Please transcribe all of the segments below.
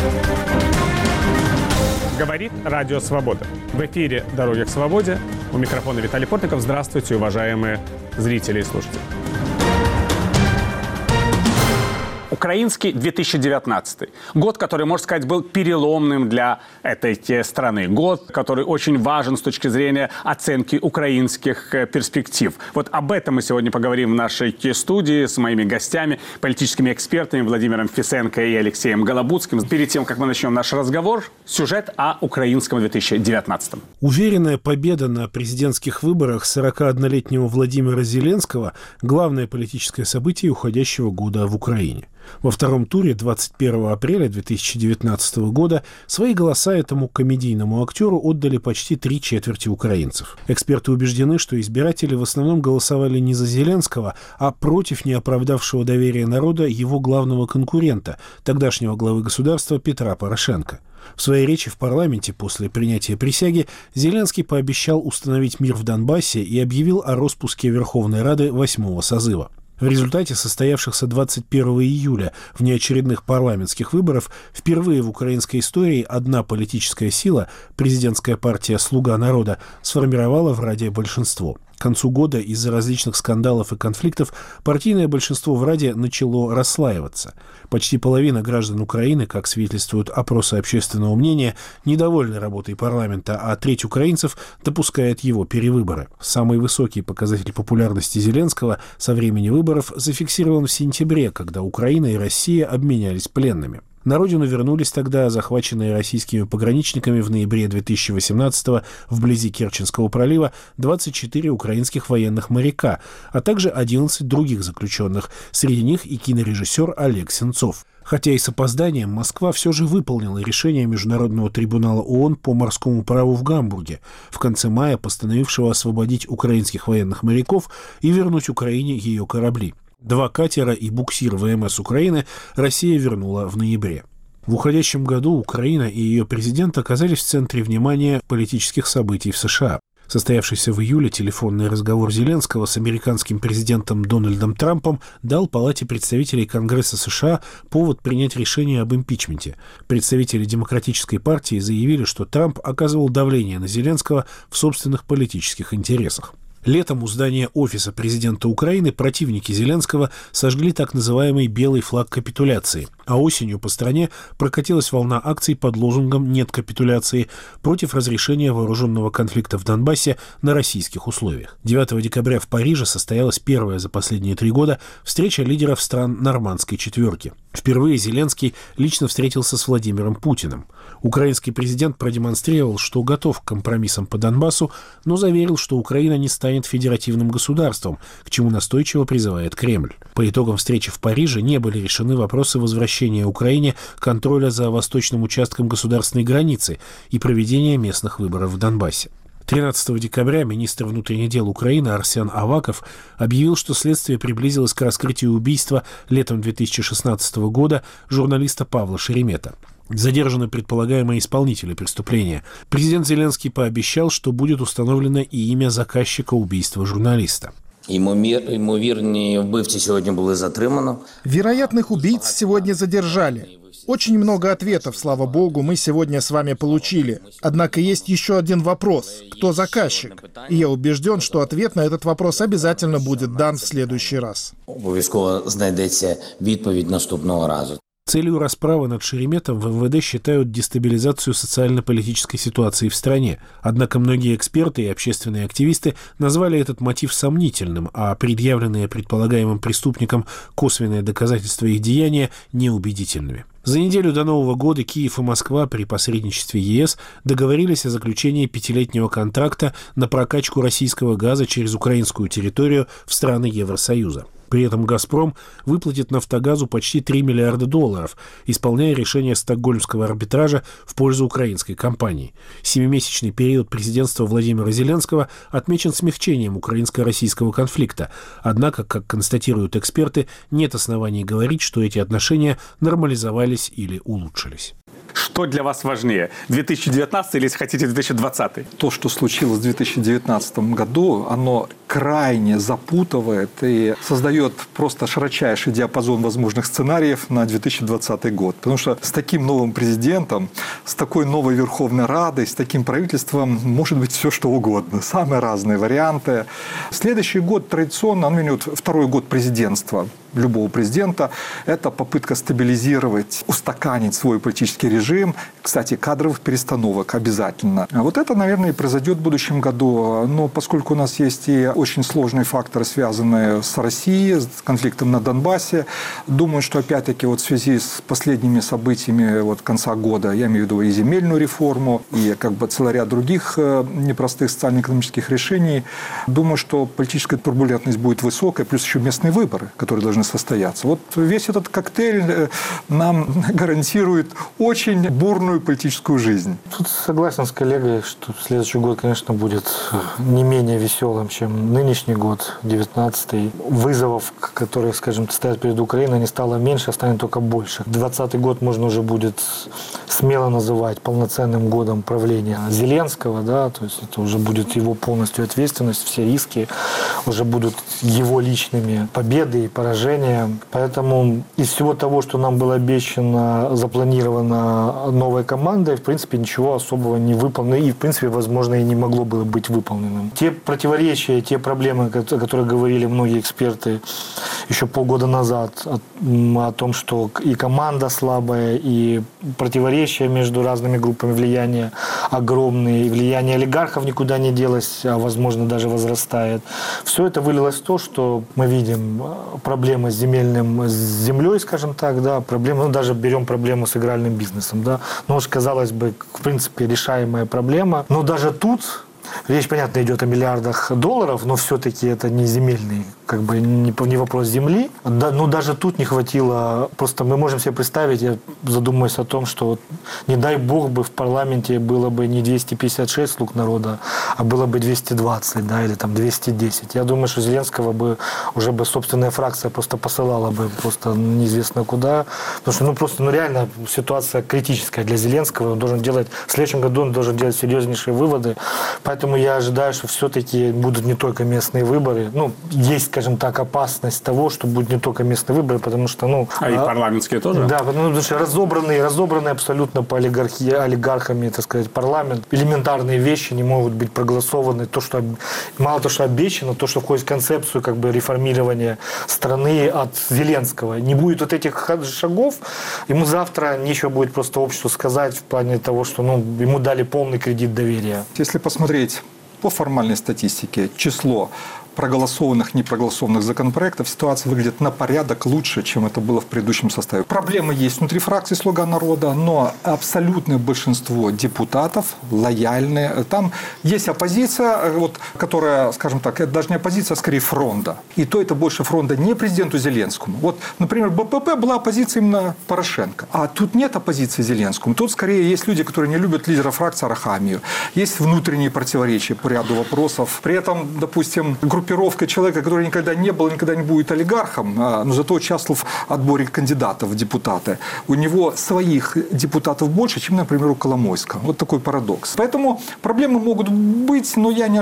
Говорит Радио Свобода. В эфире «Дороги к свободе». У микрофона Виталий Портников. Здравствуйте, уважаемые зрители и слушатели. Украинский 2019. Год, который, можно сказать, был переломным для этой страны. Год, который очень важен с точки зрения оценки украинских перспектив. Вот об этом мы сегодня поговорим в нашей студии с моими гостями, политическими экспертами Владимиром Фисенко и Алексеем Голобудским. Перед тем, как мы начнем наш разговор, сюжет о украинском 2019. Уверенная победа на президентских выборах 41-летнего Владимира Зеленского – главное политическое событие уходящего года в Украине. Во втором туре 21 апреля 2019 года свои голоса этому комедийному актеру отдали почти 3/4 украинцев. Эксперты убеждены, что избиратели в основном голосовали не за Зеленского, а против неоправдавшего доверия народа его главного конкурента, тогдашнего главы государства Петра Порошенко. В своей речи в парламенте после принятия присяги Зеленский пообещал установить мир в Донбассе и объявил о распуске Верховной Рады 8-го созыва. В результате состоявшихся 21 июля внеочередных парламентских выборов впервые в украинской истории одна политическая сила, президентская партия «Слуга народа», сформировала в Раде большинство. К концу года из-за различных скандалов и конфликтов партийное большинство в Раде начало расслаиваться. Почти половина граждан Украины, как свидетельствуют опросы общественного мнения, недовольны работой парламента, а треть украинцев допускает его перевыборы. Самый высокий показатель популярности Зеленского со времени выборов зафиксирован в сентябре, когда Украина и Россия обменялись пленными. На родину вернулись тогда захваченные российскими пограничниками в ноябре 2018-го вблизи Керченского пролива 24 украинских военных моряка, а также 11 других заключенных, среди них и кинорежиссер Олег Сенцов. Хотя и с опозданием Москва все же выполнила решение Международного трибунала ООН по морскому праву в Гамбурге, в конце мая постановившего освободить украинских военных моряков и вернуть Украине ее корабли. 2 катера и буксир ВМС Украины Россия вернула в ноябре. В уходящем году Украина и ее президент оказались в центре внимания политических событий в США. Состоявшийся в июле телефонный разговор Зеленского с американским президентом Дональдом Трампом дал Палате представителей Конгресса США повод принять решение об импичменте. Представители Демократической партии заявили, что Трамп оказывал давление на Зеленского в собственных политических интересах. Летом у здания офиса президента Украины противники Зеленского сожгли так называемый «белый флаг капитуляции», а осенью по стране прокатилась волна акций под лозунгом «Нет капитуляции» против разрешения вооруженного конфликта в Донбассе на российских условиях. 9 декабря в Париже состоялась первая за последние 3 года встреча лидеров стран Нормандской четверки. Впервые Зеленский лично встретился с Владимиром Путиным. Украинский президент продемонстрировал, что готов к компромиссам по Донбассу, но заверил, что Украина не станет федеративным государством, к чему настойчиво призывает Кремль. По итогам встречи в Париже не были решены вопросы возвращения Украине контроля за восточным участком государственной границы и проведения местных выборов в Донбассе. 13 декабря министр внутренних дел Украины Арсен Аваков объявил, что следствие приблизилось к раскрытию убийства летом 2016 года журналиста Павла Шеремета. Задержаны предполагаемые исполнители преступления. Президент Зеленский пообещал, что будет установлено и имя заказчика убийства журналиста. Ймовірні вбивці сьогодні були затримано. Вероятных убийц сегодня задержали. Очень много ответов, слава богу, мы сегодня с вами получили. Однако есть еще один вопрос. Кто заказчик? И я убежден, что ответ на этот вопрос обязательно будет дан в следующий раз. Обов'язково знайдеться відповідь наступного разу. Целью расправы над Шереметом в МВД считают дестабилизацию социально-политической ситуации в стране. Однако многие эксперты и общественные активисты назвали этот мотив сомнительным, а предъявленные предполагаемым преступникам косвенные доказательства их деяния неубедительными. За неделю до Нового года Киев и Москва при посредничестве ЕС договорились о заключении 5-летнего контракта на прокачку российского газа через украинскую территорию в страны Евросоюза. При этом «Газпром» выплатит «Нафтогазу» почти $3 миллиарда, исполняя решение Стокгольмского арбитража в пользу украинской компании. 7-месячный период президентства Владимира Зеленского отмечен смягчением украинско-российского конфликта. Однако, как констатируют эксперты, нет оснований говорить, что эти отношения нормализовались или улучшились. Что для вас важнее, 2019 или, если хотите, 2020? То, что случилось в 2019 году, оно крайне запутывает и создает просто широчайший диапазон возможных сценариев на 2020 год. Потому что с таким новым президентом, с такой новой Верховной Радой, с таким правительством может быть все, что угодно. Самые разные варианты. Следующий год традиционно, второй год президентства любого президента, это попытка стабилизировать, устаканить свой политический режим. Кстати, кадровых перестановок обязательно. А вот это, наверное, и произойдет в будущем году. Но поскольку у нас есть и очень сложные факторы, связанные с Россией, с конфликтом на Донбассе, думаю, что опять-таки вот в связи с последними событиями вот конца года, я имею в виду и земельную реформу, и целый ряд других непростых социально-экономических решений, думаю, что политическая турбулентность будет высокая, плюс еще местные выборы, которые должны состояться. Вот весь этот коктейль нам гарантирует очень бурную политическую жизнь. Тут согласен с коллегой, что следующий год, конечно, будет не менее веселым, чем нынешний год, 19-й. Вызовов, которые, скажем, стоят перед Украиной, не стало меньше, а станет только больше. 20-й год можно уже будет смело называть полноценным годом правления Зеленского, да, то есть это уже будет его полностью ответственность, все риски уже будут его личными, победы и поражения. Поэтому из всего того, что нам было обещано, запланировано новой командой, в принципе, ничего особого не выполнено и, в принципе, возможно, и не могло было быть выполненным. Те противоречия, те проблемы, о которых говорили многие эксперты еще полгода назад, о том, что и команда слабая, и противоречия между разными группами влияния огромные, и влияние олигархов никуда не делось, а, возможно, даже возрастает. Все это вылилось в то, что мы видим проблемы с землей, скажем так, да, проблемы, даже берем проблему с игральным бизнесом, да, уж, казалось бы, в принципе, решаемая проблема, но даже тут речь, понятно, идет о миллиардах долларов, но все-таки это не земельный, не вопрос земли. Да, но даже тут не хватило. Просто мы можем себе представить, я задумываюсь о том, что не дай бог бы в парламенте было бы не 256 слуг народа, а было бы 220, да, или 210. Я думаю, что Зеленского бы уже бы собственная фракция просто посылала бы просто неизвестно куда. Потому что, реально ситуация критическая для Зеленского. Он должен делать, в следующем году он должен делать серьезнейшие выводы. Поэтому я ожидаю, что все-таки будут не только местные выборы. Есть, скажем так, опасность того, что будут не только местные выборы, потому что, и парламентские тоже? Да, потому что разобранный абсолютно по олигархами, так сказать, парламент. Элементарные вещи не могут быть проголосованы. Мало того, что обещано, то, что входит в концепцию реформирования страны от Зеленского. Не будет вот этих шагов, ему завтра нечего будет просто обществу сказать в плане того, что ему дали полный кредит доверия. Если посмотреть по формальной статистике число проголосованных, непроголосованных законопроектов, ситуация выглядит на порядок лучше, чем это было в предыдущем составе. Проблемы есть внутри фракции «Слуга народа», но абсолютное большинство депутатов лояльны. Там есть оппозиция, которая, скажем так, это даже не оппозиция, а скорее фронта. И то это больше фронта не президенту Зеленскому. Например, БПП была оппозиция именно Порошенко. А тут нет оппозиции Зеленскому. Тут скорее есть люди, которые не любят лидера фракции Арахамию. Есть внутренние противоречия по ряду вопросов. При этом, допустим, группировка человека, который никогда не был, никогда не будет олигархом, но зато участвовал в отборе кандидатов в депутаты. У него своих депутатов больше, чем, например, у Коломойского. Вот такой парадокс. Поэтому проблемы могут быть, но я не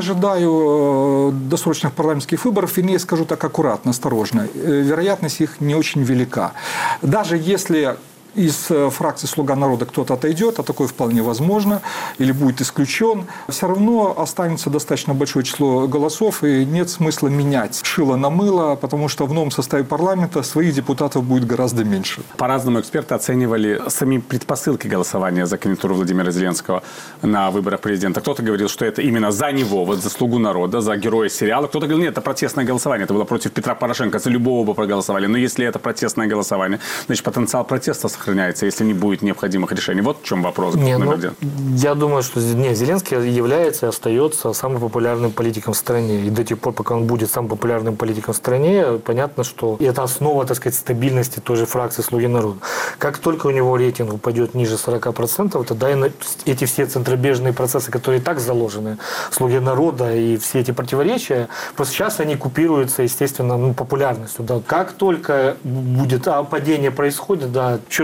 ожидаю досрочных парламентских выборов. И, скажу так аккуратно, осторожно. Вероятность их не очень велика. Даже если из фракции «Слуга народа» кто-то отойдет, а такое вполне возможно, или будет исключен, все равно останется достаточно большое число голосов, и нет смысла менять шило на мыло, потому что в новом составе парламента своих депутатов будет гораздо меньше. По-разному эксперты оценивали сами предпосылки голосования за кандидатуру Владимира Зеленского на выборах президента. Кто-то говорил, что это именно за него, за «Слугу народа», за героя сериала. Кто-то говорил, нет, это протестное голосование, это было против Петра Порошенко, за любого бы проголосовали. Но если это протестное голосование, значит, потенциал протеста сохраняется, если не будет необходимых решений. Вот в чем вопрос. Я думаю, что Зеленский является и остается самым популярным политиком в стране. И до тех пор, пока он будет самым популярным политиком в стране, понятно, что это основа, так сказать, стабильности той же фракции «Слуги народа». Как только у него рейтинг упадет ниже 40%, тогда эти все центробежные процессы, которые и так заложены, «Слуги народа» и все эти противоречия, просто сейчас они купируются, естественно, популярностью. Да. Как только будет падение происходит, да, еще раз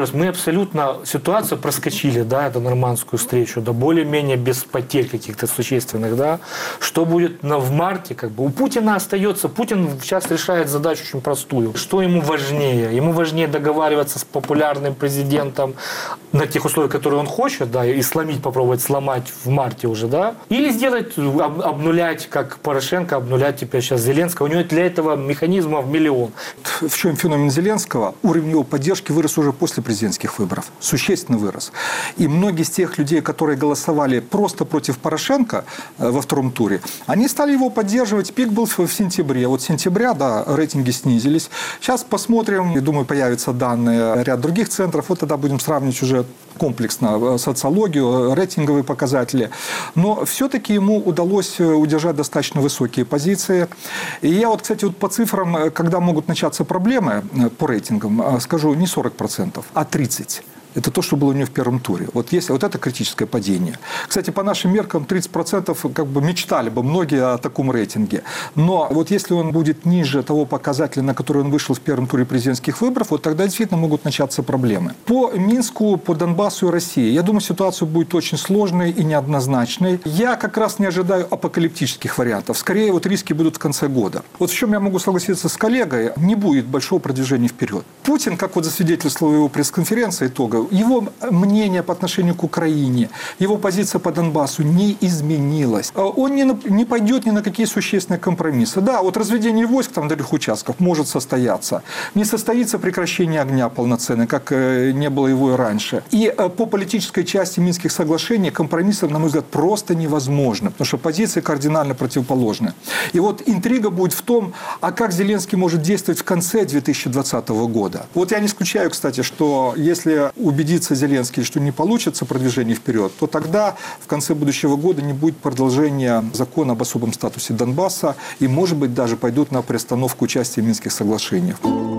есть мы абсолютно ситуацию проскочили, да, эту нормандскую встречу, да, более-менее без потерь каких-то существенных, да. Что будет в марте, как бы у Путина остается, Путин сейчас решает задачу очень простую. Что ему важнее? Ему важнее договариваться с популярным президентом на тех условиях, которые он хочет, да, и попробовать сломать в марте уже, да, или сделать, обнулять, как Порошенко, обнулять теперь сейчас Зеленского. У него для этого механизмов миллион. В чем феномен Зеленского? Уровень его поддержки вырос уже после президентских выборов. Существенно вырос. И многие из тех людей, которые голосовали просто против Порошенко во втором туре, они стали его поддерживать. Пик был в сентябре. Вот с сентября, да, рейтинги снизились. Сейчас посмотрим. Я думаю, появятся данные ряд других центров. Вот тогда будем сравнивать уже комплексно социологию, рейтинговые показатели. Но все-таки ему удалось удержать достаточно высокие позиции. И я вот, кстати, вот по цифрам, когда могут начаться проблемы по рейтингам, скажу не 40%, а 30%. Это то, что было у него в первом туре. Вот это критическое падение. Кстати, по нашим меркам 30% как бы мечтали бы многие о таком рейтинге. Но вот если он будет ниже того показателя, на который он вышел в первом туре президентских выборов, вот тогда действительно могут начаться проблемы. По Минску, по Донбассу и России, я думаю, ситуация будет очень сложной и неоднозначной. Я как раз не ожидаю апокалиптических вариантов. Скорее, вот риски будут в конце года. Вот в чем я могу согласиться с коллегой, не будет большого продвижения вперед. Путин, как вот засвидетельствовал его пресс-конференция итога, его мнение по отношению к Украине, его позиция по Донбассу не изменилась. Он не пойдет ни на какие существенные компромиссы. Да, вот разведение войск там на других участках может состояться. Не состоится прекращение огня полноценно, как не было его и раньше. И по политической части Минских соглашений компромиссов, на мой взгляд, просто невозможно, потому что позиции кардинально противоположны. И вот интрига будет в том, а как Зеленский может действовать в конце 2020 года. Вот я не исключаю, кстати, что если убедится Зеленский, что не получится продвижение вперед, то тогда в конце будущего года не будет продолжения закона об особом статусе Донбасса и, может быть, даже пойдут на приостановку участия в Минских соглашениях.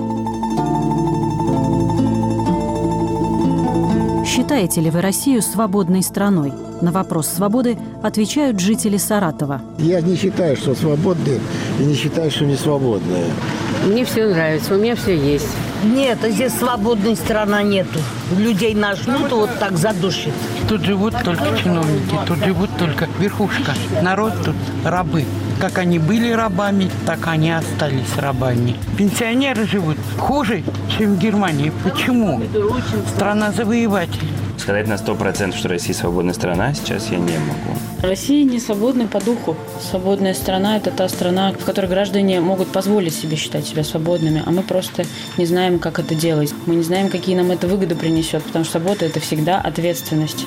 Считаете ли вы Россию свободной страной? На вопрос свободы отвечают жители Саратова. Я не считаю, что свободные, и не считаю, что не свободные. Мне все нравится, у меня все есть. Нет, здесь свободной страны нету. Людей нажмут, вот так задушит. Тут живут только чиновники, тут живут только верхушка. Народ тут рабы. Как они были рабами, так они остались рабами. Пенсионеры живут хуже, чем в Германии. Почему? Страна завоеватель. Сказать на 100%, что Россия свободная страна, сейчас я не могу. Россия не свободна по духу. Свободная страна – это та страна, в которой граждане могут позволить себе считать себя свободными, а мы просто не знаем, как это делать. Мы не знаем, какие нам это выгоды принесет, потому что свобода – это всегда ответственность.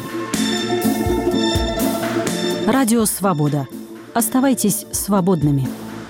Радио «Свобода». Оставайтесь свободными.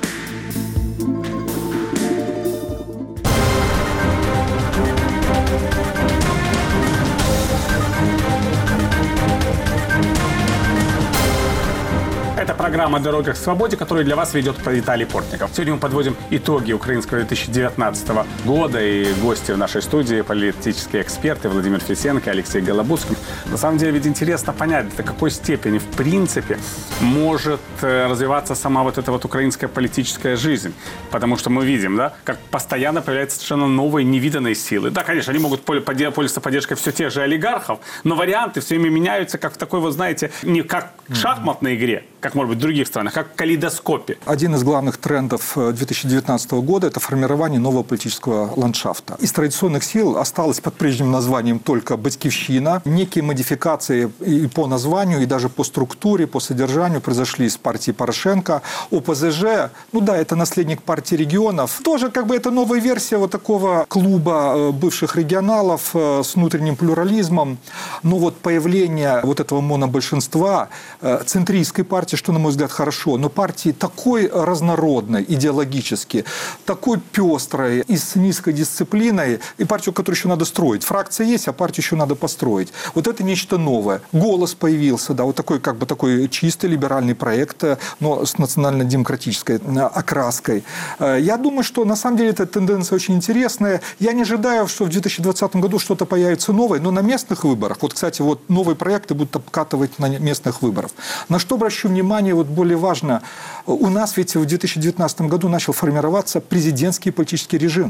Это программа «Дорога к свободе», которую для вас ведет Виталий Портников. Сегодня мы подводим итоги украинского 2019 года. И гости в нашей студии – политические эксперты Владимир Фесенко и Алексей Голобудский. На самом деле ведь интересно понять, до какой степени в принципе может развиваться сама вот эта вот украинская политическая жизнь. Потому что мы видим, да, как постоянно появляются совершенно новые невиданные силы. Да, конечно, они могут пользоваться поддержкой все тех же олигархов, но варианты все время меняются, как в такой, вот знаете, не как в шахматной игре, как, может быть, в других странах, как в калейдоскопе. Один из главных трендов 2019 года – это формирование нового политического ландшафта. Из традиционных сил осталось под прежним названием только «Батьківщина». Некие модификации и по названию, и даже по структуре, по содержанию произошли с партии Порошенко. ОПЗЖ, ну да, это наследник партии регионов. Тоже как бы это новая версия вот такого клуба бывших регионалов с внутренним плюрализмом. Но вот появление вот этого монобольшинства, центристской партии, что, на мой взгляд, хорошо, но партии такой разнородной идеологически, такой пестрой и с низкой дисциплиной, и партию, которую еще надо строить. Фракция есть, а партию еще надо построить. Вот это нечто новое. «Голос» появился, да, вот такой, как бы такой чистый либеральный проект, но с национально-демократической окраской. Я думаю, что на самом деле эта тенденция очень интересная. Я не ожидаю, что в 2020 году что-то появится новое, но на местных выборах, вот, кстати, вот новые проекты будут обкатывать на местных выборах. На что обращу внимание, вот более важно, у нас ведь в 2019 году начал формироваться президентский политический режим.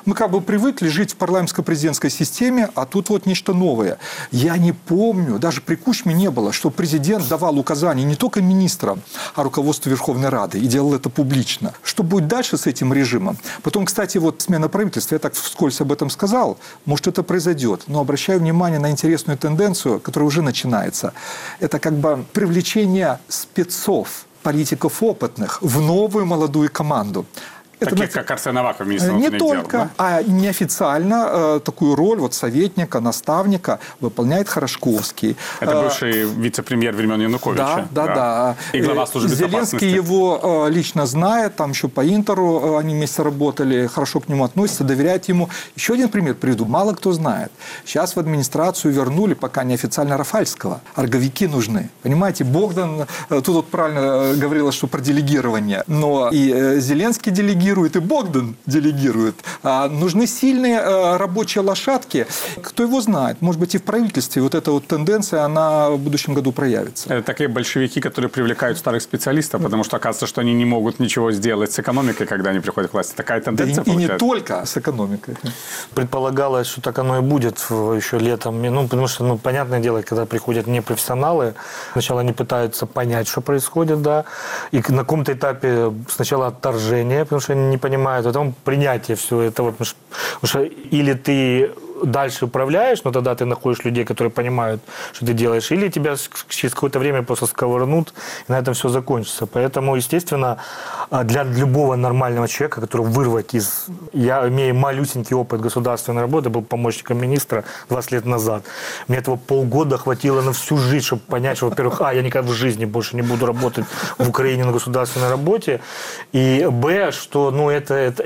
Мы как бы привыкли жить в парламентско-президентской системе, а тут вот нечто новое. Я не помню, даже при Кучме не было, что президент давал указания не только министрам, а руководству Верховной Рады, и делал это публично. Что будет дальше с этим режимом? Потом, кстати, вот смена правительства, я так вскользь об этом сказал, может, это произойдет, но обращаю внимание на интересную тенденцию, которая уже начинается. Это как бы привлечение спецов, политиков опытных в новую молодую команду. Таких, как Арсен Аваков, министр внутренних дел. Не только, а неофициально такую роль вот советника, наставника выполняет Харашковский. Это бывший вице-премьер времен Януковича. Да. И глава службы безопасности. Зеленский его лично знает, там еще по Интеру они вместе работали, хорошо к нему относятся, доверяют ему. Еще один пример приведу, мало кто знает. Сейчас в администрацию вернули, пока неофициально, Рафальского. Орговики нужны. Понимаете, Богдан, тут вот правильно говорилось, что про делегирование, но и Зеленский делегирует, и Богдан делегирует. Нужны сильные рабочие лошадки. Кто его знает? Может быть, и в правительстве вот эта вот тенденция, она в будущем году проявится. Это такие большевики, которые привлекают старых специалистов, потому что оказывается, что они не могут ничего сделать с экономикой, когда они приходят к власти. Такая тенденция получается. И не только с экономикой. Предполагалось, что так оно и будет еще летом. Потому что, понятное дело, когда приходят непрофессионалы, сначала они пытаются понять, что происходит, да, и на каком-то этапе сначала отторжение, потому что они не понимают, а потом принятие всего этого. Потому что или ты дальше управляешь, но тогда ты находишь людей, которые понимают, что ты делаешь, или тебя через какое-то время просто сковырнут, и на этом все закончится. Поэтому, естественно, для любого нормального человека, который вырвать из... Я имею малюсенький опыт государственной работы, был помощником министра 20 лет назад. Мне этого полгода хватило на всю жизнь, чтобы понять, что, во-первых, я никогда в жизни больше не буду работать в Украине на государственной работе, и, что, это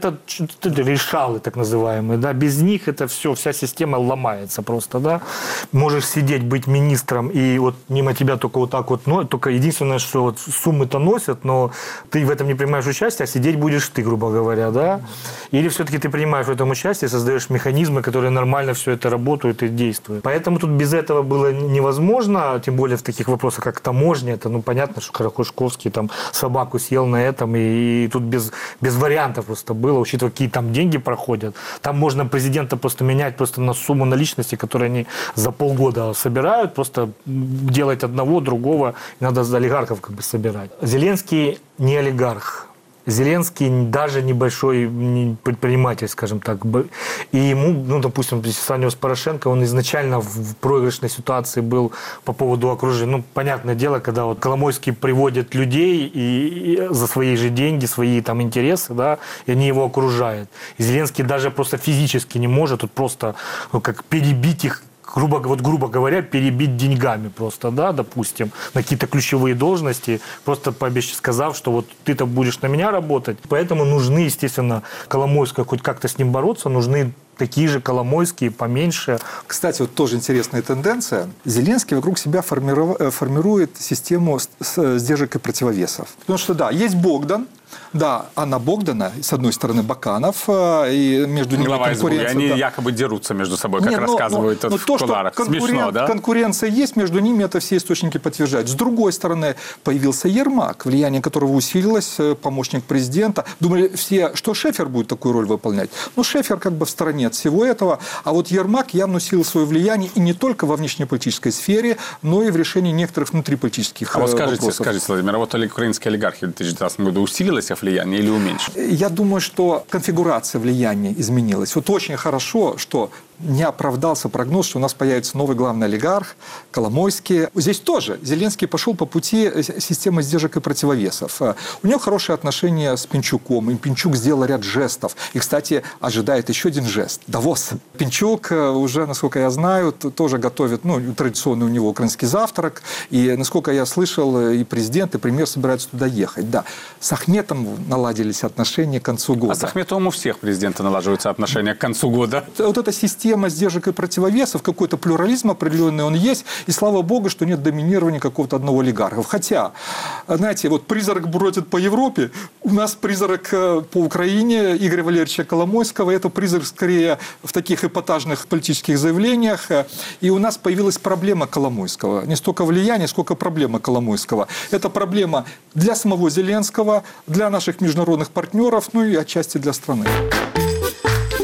решалы, так называемые, да, без них это все, вся система ломается просто, да. Можешь сидеть, быть министром, и вот мимо тебя только вот так вот, только единственное, что вот суммы-то носят, но ты в этом не принимаешь участие, а сидеть будешь ты, грубо говоря, да. Или все-таки ты принимаешь в этом участие, создаешь механизмы, которые нормально все это работают и действуют. Поэтому тут без этого было невозможно, тем более в таких вопросах, как таможня, это, понятно, что Харашковский там собаку съел на этом, и тут без вариантов просто было, учитывая, какие там деньги проходят. Там можно президента просто менять просто на сумму наличности, которые они за полгода собирают, просто делать одного, другого, надо за олигархов собирать. Зеленский не олигарх. Зеленский даже небольшой предприниматель, скажем так. И ему, допустим, если сравнивать с Порошенко, он изначально в проигрышной ситуации был по поводу окружения. Понятное дело, когда вот Коломойский приводит людей и за свои же деньги, свои там интересы, да, и они его окружают. И Зеленский даже просто физически не может вот просто как перебить их, грубо говоря, перебить деньгами просто, да, допустим, на какие-то ключевые должности, просто сказав, что вот ты-то будешь на меня работать. Поэтому нужны, естественно, Коломойского хоть как-то с ним бороться, нужны такие же Коломойские, поменьше. Кстати, вот тоже интересная тенденция. Зеленский вокруг себя формирует систему сдержек и противовесов. Потому что, да, есть Богдан, да, а на Богдана, с одной стороны, Баканов, и между ними конкуренция. Они якобы дерутся между собой, как рассказывают в кулуарах. Смешно, да? Конкуренция есть между ними, это все источники подтверждают. С другой стороны, появился Ермак, влияние которого усилилось, помощник президента. Думали все, что Шефер будет такую роль выполнять. Но Шефер как бы в стороне от всего этого. А вот Ермак явно усилил свое влияние и не только во внешнеполитической сфере, но и в решении некоторых внутриполитических вопросов. Скажите, Владимир, а вот украинские олигархи в 2019 году усилилось влияние или уменьшилось? Я думаю, что конфигурация влияния изменилась. Вот очень хорошо, что не оправдался прогноз, что у нас появится новый главный олигарх, Коломойский. Здесь тоже Зеленский пошел по пути системы сдержек и противовесов. У него хорошие отношения с Пинчуком. И Пинчук сделал ряд жестов. И, кстати, ожидает еще один жест. Давос. Пинчук уже, насколько я знаю, тоже готовит, традиционный у него украинский завтрак. И, насколько я слышал, и президент, и премьер собираются туда ехать. Да. С Ахметом наладились отношения к концу года. А с Ахметом у всех президента налаживаются отношения к концу года. Вот эта система сдержек и противовесов, какой-то плюрализм определенный он есть, и слава богу, что нет доминирования какого-то одного олигарха. Хотя, знаете, вот призрак бродит по Европе, у нас призрак по Украине Игоря Валерьевича Коломойского, это призрак скорее в таких эпатажных политических заявлениях, и у нас появилась проблема Коломойского. Не столько влияние, сколько проблема Коломойского. Это проблема для самого Зеленского, для наших международных партнеров, и отчасти для страны.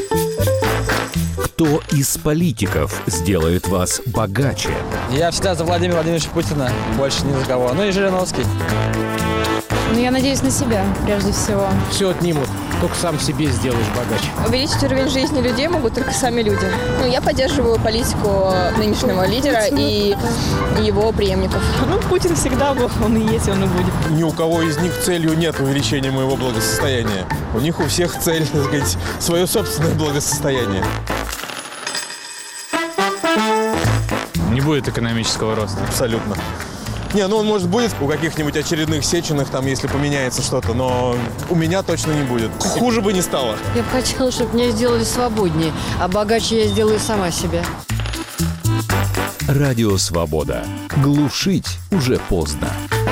Кто из политиков сделает вас богаче? Я всегда за Владимира Владимировича Путина, больше ни за кого. Ну и Жириновский. Ну, я надеюсь на себя, прежде всего. Все отнимут, только сам себе сделаешь богаче. Увеличить уровень жизни людей могут только сами люди. Ну, я поддерживаю политику нынешнего лидера и его преемников. Ну, Путин всегда был, он и есть, он и будет. Ни у кого из них целью нет увеличения моего благосостояния. У них у всех цель, так сказать, свое собственное благосостояние. Не будет экономического роста. Абсолютно. Не, ну он, может, будет у каких-нибудь очередных Сеченых, там, если поменяется что-то, но у меня точно не будет. Хуже бы не стало. Я бы хотела, чтобы меня сделали свободнее, а богаче я сделаю сама себя. Радио «Свобода». Глушить уже поздно.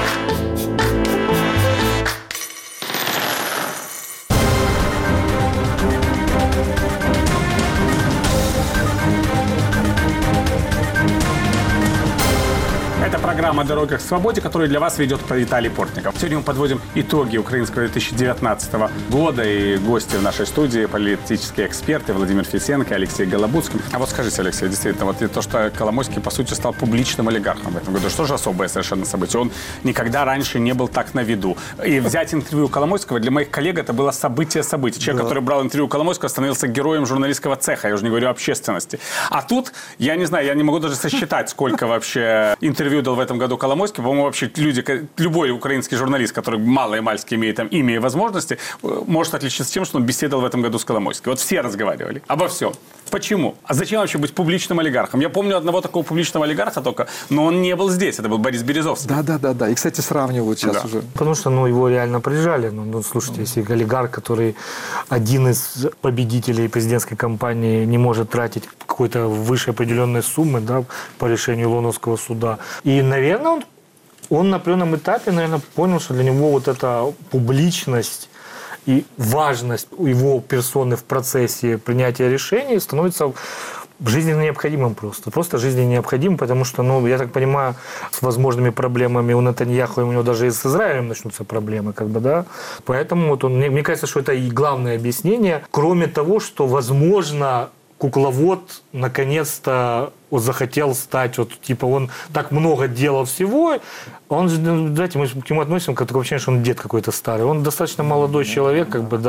Программа «Дорога к свободе», которую для вас ведет Виталий Портников. Сегодня мы подводим итоги украинского 2019 года. И гости в нашей студии — политические эксперты Владимир Фесенко и Алексей Голобудский. А вот скажите, Алексей, действительно, вот то, что Коломойский, по сути, стал публичным олигархом в этом году, что же особое совершенно событие? Он никогда раньше не был так на виду. И взять интервью у Коломойского для моих коллег — это было событие событий. Человек, который брал интервью у Коломойского, становился героем журналистского цеха, я уже не говорю о общественности. А тут, я не знаю, я не могу даже сосчитать, сколько вообще интервью дал в этом году Коломойский. По-моему, вообще любой украинский журналист, который мало и мальски имеет там имя и возможности, может отличиться тем, что он беседовал в этом году с Коломойским. Вот все разговаривали обо всем. Почему? А зачем вообще быть публичным олигархом? Я помню одного такого публичного олигарха только, но он не был здесь. Это был Борис Березовский. Да. И, кстати, сравнивают сейчас уже. Потому что, его реально прижали. Ну, слушайте, если олигарх, который один из победителей президентской кампании, не может тратить какой-то выше определенной суммы, да, по решению Лондонского суда. И, наверное, он на определенном этапе, наверное, понял, что для него вот эта публичность и важность его персоны в процессе принятия решений становится жизненно необходимым просто жизненно необходимым, потому что, я так понимаю, с возможными проблемами у Нетаньяху, и у него даже и с Израилем начнутся проблемы, да. Поэтому мне кажется, что это и главное объяснение, кроме того, что, возможно, кукловод наконец-то захотел стать, он так много делал всего, он же, знаете, мы к нему относим, как такое ощущение, что он дед какой-то старый. Он достаточно молодой человек,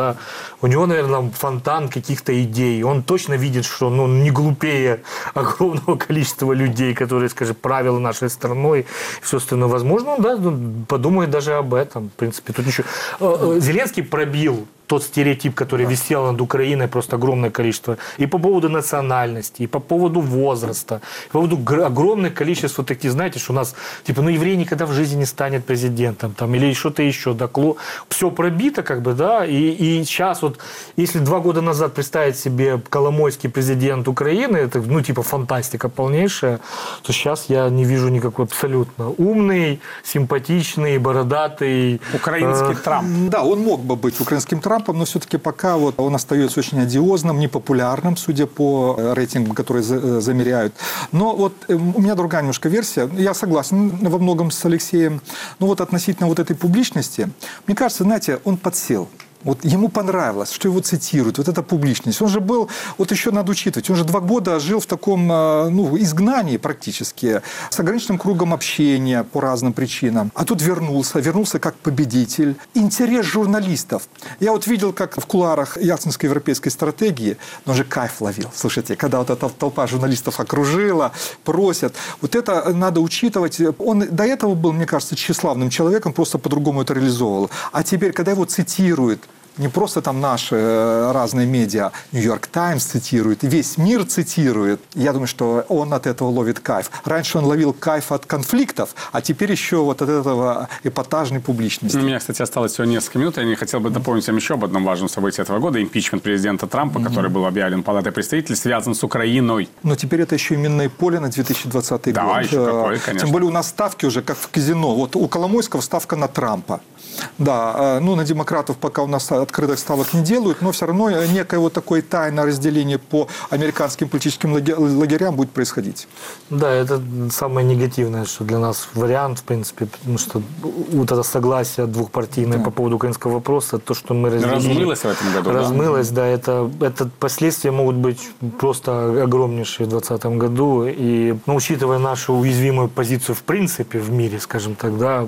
у него, наверное, фонтан каких-то идей. Он точно видит, что он не глупее огромного количества людей, которые, скажем, правили нашей страной и все остальное. Возможно, он подумает даже об этом. В принципе, тут ничего. Зеленский пробил тот стереотип, который висел над Украиной, просто огромное количество. И по поводу национальности, и по поводу возраста, и по поводу огромное количество таких, знаете, что у нас, еврей никогда в жизни не станет президентом, или что-то еще, все пробито, и сейчас если 2 года назад представить себе Коломойский президент Украины, это, фантастика полнейшая, то сейчас я не вижу никакой абсолютно умный, симпатичный, бородатый. Украинский Трамп. Да, он мог бы быть украинским Трампом, но все-таки пока он остается очень одиозным, непопулярным, судя по рейтингам, которые замеряют. Но у меня другая немножко версия. Я согласен во многом с Алексеем. Но относительно этой публичности, мне кажется, знаете, он подсел. Ему понравилось, что его цитируют, эта публичность. Он же был, еще надо учитывать, он же 2 года жил в таком, изгнании практически, с ограниченным кругом общения по разным причинам. А тут вернулся как победитель. Интерес журналистов. Я видел, как в кулуарах Ялтинской европейской стратегии, он же кайф ловил. Слушайте, когда эта толпа журналистов окружила, просят. Это надо учитывать. Он до этого был, мне кажется, тщеславным человеком, просто по-другому это реализовывал. А теперь, когда его цитируют, не просто наши разные медиа, Нью-Йорк Таймс цитирует, весь мир цитирует. Я думаю, что он от этого ловит кайф. Раньше он ловил кайф от конфликтов, а теперь еще от этого эпатажной публичности. У меня, кстати, осталось всего несколько минут. Я не хотел бы дополнить вам еще об одном важном событии этого года. Импичмент президента Трампа, который был объявлен Палатой представителей, связан с Украиной. Но теперь это еще и минное поле на 2020 год. Да, еще какое, конечно. Тем более у нас ставки уже как в казино. У Коломойского ставка на Трампа. Да, на демократов пока у нас открытых ставок не делают, но все равно некое вот такое тайное разделение по американским политическим лагерям будет происходить. Да, это самое негативное, что для нас вариант, в принципе, потому что вот это согласие двухпартийное по поводу украинского вопроса, то, что мы разделили... Размылось в этом году, Размылось, да. Это последствия могут быть просто огромнейшие в 2020 году. И, учитывая нашу уязвимую позицию в принципе в мире, скажем так, да,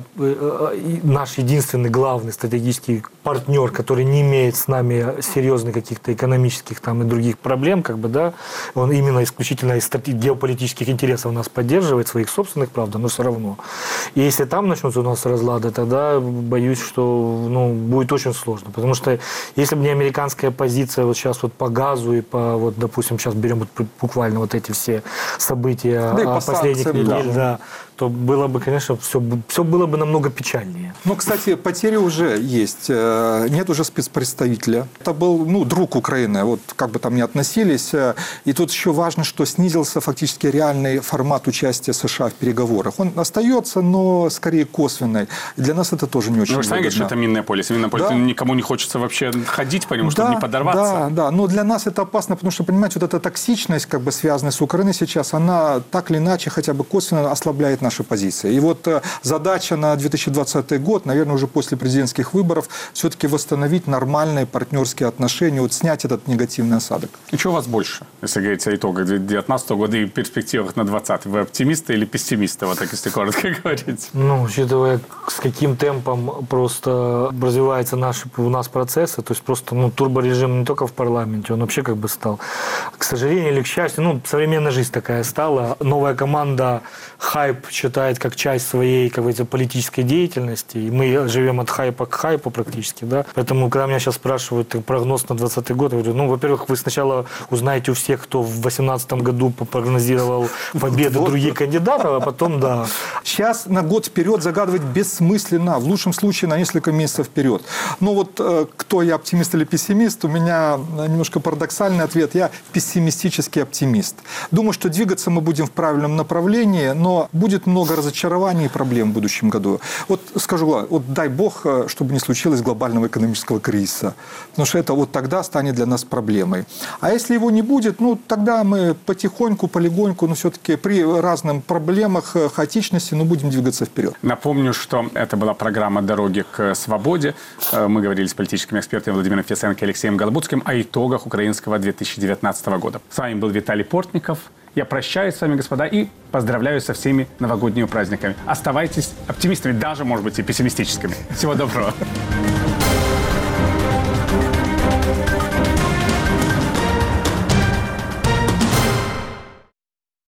наш единственный главный стратегический партнер, который не имеет с нами серьезных каких-то экономических там и других проблем, как бы, да, он именно исключительно из геополитических интересов нас поддерживает, своих собственных, правда, но все равно. И если там начнутся у нас разлады, тогда боюсь, что будет очень сложно. Потому что если бы не американская позиция вот сейчас вот по газу и по, вот, допустим, сейчас берем вот буквально вот эти все события последних недель, да, то было бы, конечно, все было бы намного печальнее. Кстати, потери уже есть. Нет уже спецпредставителя. Это был, друг Украины, вот как бы там ни относились. И тут еще важно, что снизился фактически реальный формат участия США в переговорах. Он остается, но скорее косвенный. И для нас это тоже не очень выгодно. Вы же сами говорите, что это минное поле. Если минное поле, никому не хочется вообще ходить по нему, чтобы не подорваться. Да. Но для нас это опасно, потому что, понимаете, вот эта токсичность, как бы связанная с Украиной сейчас, она так или иначе, хотя бы косвенно ослабляет наши позиции. И вот задача на 2020 год, наверное, уже после президентских выборов, все-таки восстановить нормальные партнерские отношения, вот снять этот негативный осадок. И что у вас больше, если говорить о итогах 2019 года и перспективах на 2020? Вы оптимисты или пессимисты, вот так если коротко говорить? Учитывая, с каким темпом просто развивается у нас процессы, то есть просто турборежим не только в парламенте, он вообще как бы стал. К сожалению или к счастью, современная жизнь такая стала. Новая команда хайп считает как часть своей, как говорится, политической деятельности. И мы живем от хайпа к хайпу практически, да. Поэтому, когда меня сейчас спрашивают прогноз на 2020 год, я говорю, во-первых, вы сначала узнаете у всех, кто в 2018 году прогнозировал победу других кандидатов, а потом, да. Сейчас на год вперед загадывать бессмысленно, в лучшем случае на несколько месяцев вперед. Но вот кто я, оптимист или пессимист, у меня немножко парадоксальный ответ. Я пессимистический оптимист. Думаю, что двигаться мы будем в правильном направлении, но будет много разочарований и проблем в будущем году. Вот скажу, вот дай бог, чтобы не случилось глобального экономического кризиса. Потому что это вот тогда станет для нас проблемой. А если его не будет, тогда мы потихоньку, полегоньку, но все-таки при разных проблемах, хаотичности, будем двигаться вперед. Напомню, что это была программа «Дороги к свободе». Мы говорили с политическими экспертами Владимиром Фесенко и Алексеем Голобудским о итогах украинского 2019 года. С вами был Виталий Портников. Я прощаюсь с вами, господа, и поздравляю со всеми новогодними праздниками. Оставайтесь оптимистами, даже, может быть, и пессимистическими. Всего доброго.